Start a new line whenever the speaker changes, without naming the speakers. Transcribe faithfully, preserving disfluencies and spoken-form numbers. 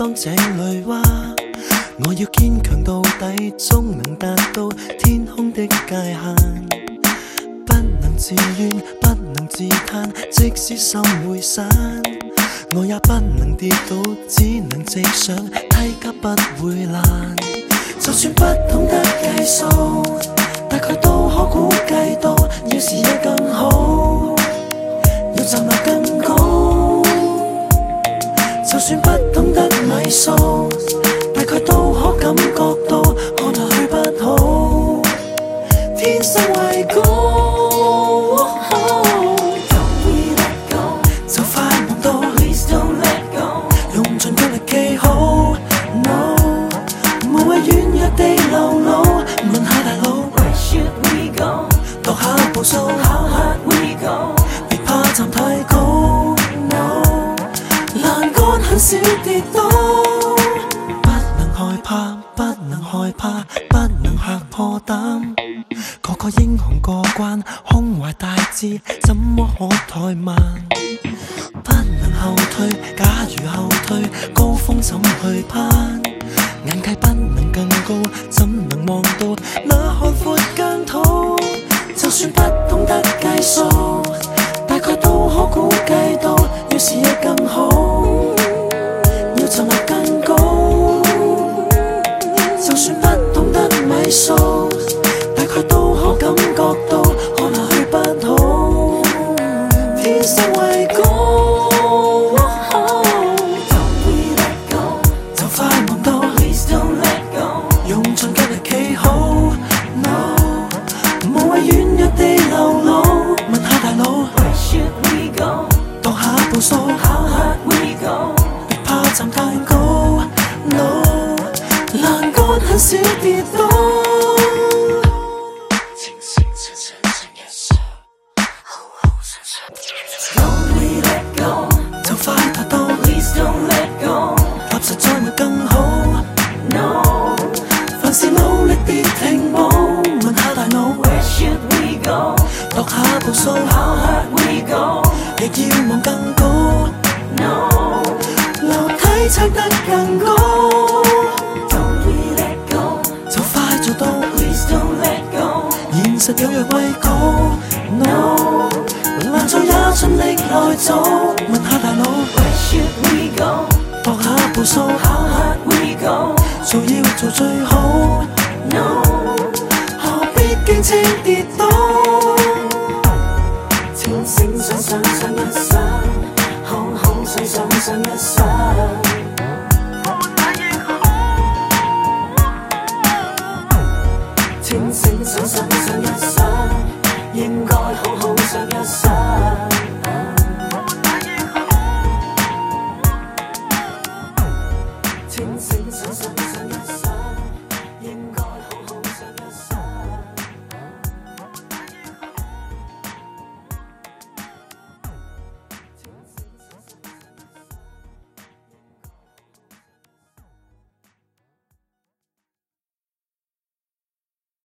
當這淚蛙。我要堅強到底，終能達到天空的界限。不能自怨，不能自嘆，即使心會散，我也不能跌倒，只能直上，梯級不會爛。就算不懂得計數，大概都可估計到，要視野更好，要站立更高。就算不懂得米數，大概都可感覺到，看下去不好，天生為高。就快望到 Please don't let go， 用盡腳力企好 No， 無謂軟弱地流露，問下大佬 Where should we go， 度下步數 How hard we go， 別怕站太高 No， 欄杆很少跌倒，不能害怕，不能害怕，不能嚇破膽，個個英雄過關，胸懷大志，怎麼可怠慢？不能後退，假如後退，高峰怎去攀？眼界不能更高，怎能望到那看闊疆土？就算不懂得計數，大概都可估計到，要視野更好，要站立更高。就算不懂得米數，大概都可感覺到，看下去不好，天生為高。How hard we go， 別怕站太高 No， 欄杆很少跌倒，清醒清醒清一想，好好想想 Don't let go， 就快達到 Please don't let go， 踏實再沒更好 No， 凡事努力別停步，問下大腦 Where should we go， 度下步數 How hard we go， 亦要望更高 No， 樓梯踩得更高 Don't we let go， 就快做到 Please don't let go， 現實有若畏高 No， 難做也盡力來做，問下大腦 Where should we go， 度下步數 How hard we go， 做要做最好 No， 何必驚青跌倒，清醒想想想一想，好好想想想一想。